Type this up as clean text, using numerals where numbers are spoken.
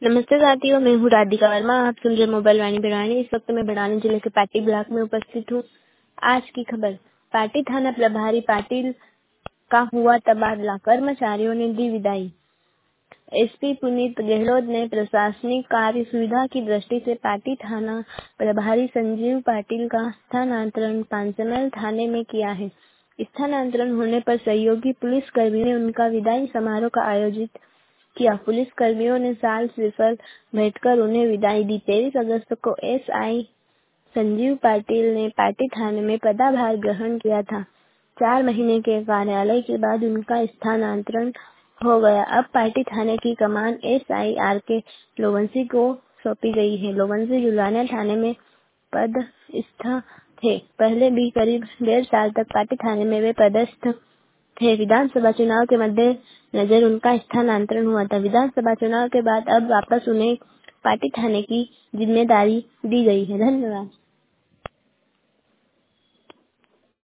नमस्ते साथियों, मैं हूँ राधिका वर्मा। आप सुन रहे मोबाइल वाणी बिरवानी। इस वक्त मैं बड़ानी जिले के पाटी ब्लॉक में उपस्थित हूँ। आज की खबर, पाटी थाना प्रभारी पाटिल का हुआ तबादला, कर्मचारियों ने दी विदाई। एसपी पुनीत गहलोत ने प्रशासनिक कार्य सुविधा की दृष्टि से पाटी थाना प्रभारी संजीव पाटिल का स्थानांतरण पांचमैल थाने में किया है। स्थानांतरण होने पर सहयोगी पुलिस कर्मी ने उनका विदाई समारोह का आयोजित किया। पुलिस कर्मियों ने साल श्रीफल भेंटकर उन्हें विदाई दी। 23 अगस्त को एसआई संजीव पाटिल ने पाटी थाने में पदभार ग्रहण किया था। 4 महीने के कार्यालय के बाद उनका स्थानांतरण हो गया। अब पाटी थाने की कमान एसआई आर.के. लोवंशी को सौंपी गई है। लोवंशी जुलाना थाने में पदस्थ थे। पहले भी करीब 1.5 साल तक पाटी थाने में वे पदस्थ थे। विधानसभा चुनाव के मद्देनजर उनका स्थानांतरण हुआ था। विधानसभा चुनाव के बाद अब वापस उन्हें पाटी थाने की जिम्मेदारी दी गई है। धन्यवाद।